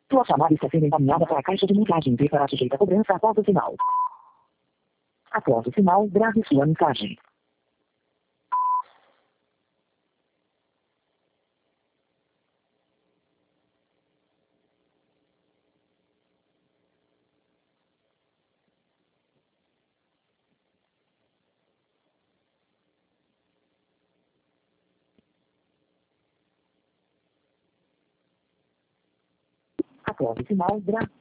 Sua chamada está sendo encaminhada para a caixa de mensagem e será sujeita a cobrança após o sinal. Após o sinal, grave sua mensagem. Após o sinal, grave.